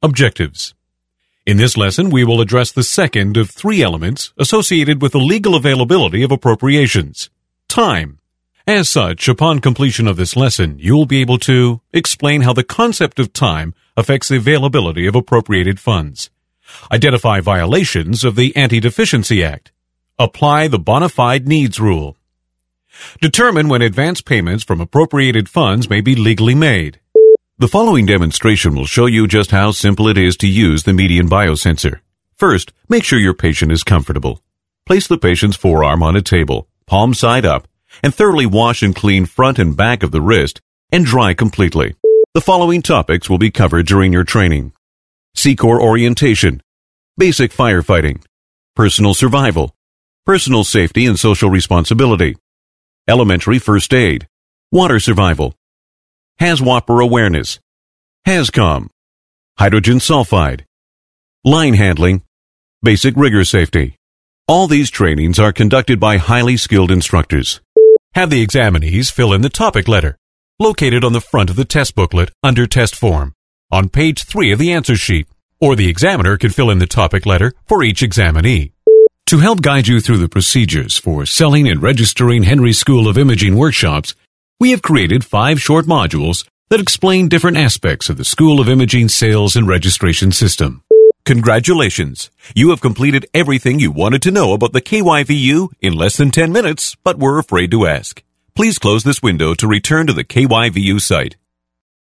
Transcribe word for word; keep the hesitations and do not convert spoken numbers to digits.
Objectives. In this lesson, we will address the second of three elements associated with the legal availability of appropriations: time. As such, upon completion of this lesson, you will be able to explain how the concept of time affects the availability of appropriated funds, identify violations of the Anti-Deficiency Act, apply the bona fide needs rule, determine when advance payments from appropriated funds may be legally made. The following demonstration will show you just how simple it is to use the median biosensor. First, make sure your patient is comfortable. Place the patient's forearm on a table, palm side up, and thoroughly wash and clean front and back of the wrist and dry completely. The following topics will be covered during your training: C Corps orientation, basic firefighting, personal survival, personal safety and social responsibility, elementary first aid, water survival, HAZWOPER awareness, HAZCOM, hydrogen sulfide, line handling, basic rigger safety. All these trainings are conducted by highly skilled instructors. Have the examinees fill in the topic letter, located on the front of the test booklet under Test Form, on page three of the answer sheet, or the examiner can fill in the topic letter for each examinee. To help guide you through the procedures for selling and registering Henry School of Imaging workshops, we have created five short modules that explain different aspects of the School of Imaging sales and registration system. Congratulations! You have completed everything you wanted to know about the K Y V U in less than ten minutes, but were afraid to ask. Please close this window to return to the K Y V U site.